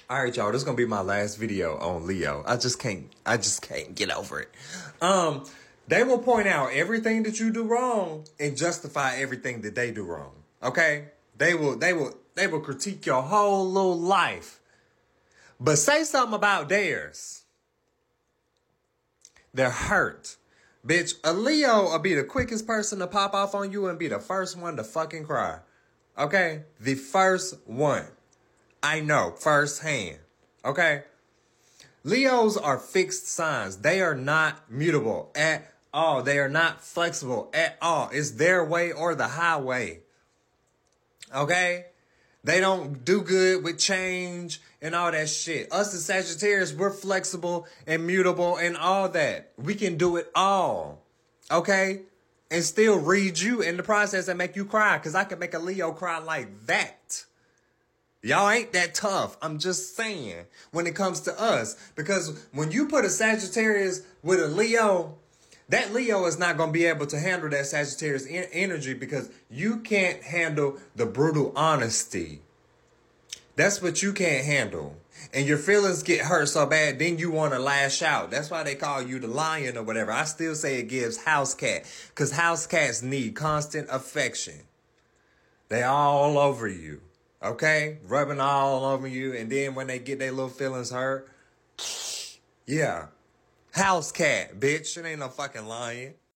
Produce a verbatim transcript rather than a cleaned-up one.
All right, y'all. This is gonna be my last video on Leo. I just can't. I just can't get over it. Um, they will point out everything that you do wrong and justify everything that they do wrong. Okay? They will. They will. They will critique your whole little life, but say something about theirs. They're hurt. Bitch, a Leo will be the quickest person to pop off on you and be the first one to fucking cry. Okay? The first one. I know firsthand. Okay? Leos are fixed signs. They are not mutable at all. They are not flexible at all. It's their way or the highway. Okay? They don't do good with change and all that shit. Us as Sagittarius, we're flexible and mutable and all that. We can do it all. Okay? And still read you in the process and make you cry. Because I can make a Leo cry like that. Y'all ain't that tough. I'm just saying when it comes to us. Because when you put a Sagittarius with a Leo, that Leo is not going to be able to handle that Sagittarius en- energy because you can't handle the brutal honesty. That's what you can't handle. And your feelings get hurt so bad, then you want to lash out. That's why they call you the lion or whatever. I still say it gives house cat because house cats need constant affection. They all over you. Okay? Rubbing all over you. And then when they get their little feelings hurt, yeah. House cat, bitch. It ain't no fucking lion.